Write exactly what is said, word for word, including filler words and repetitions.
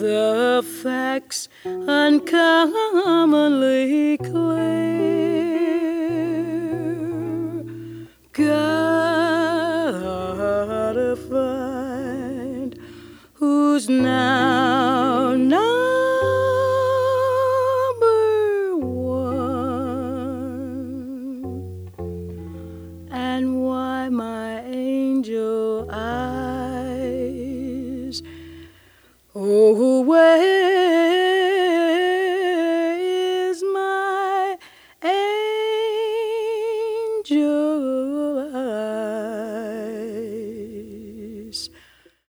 the facts uncommonly clear. Gotta find who's now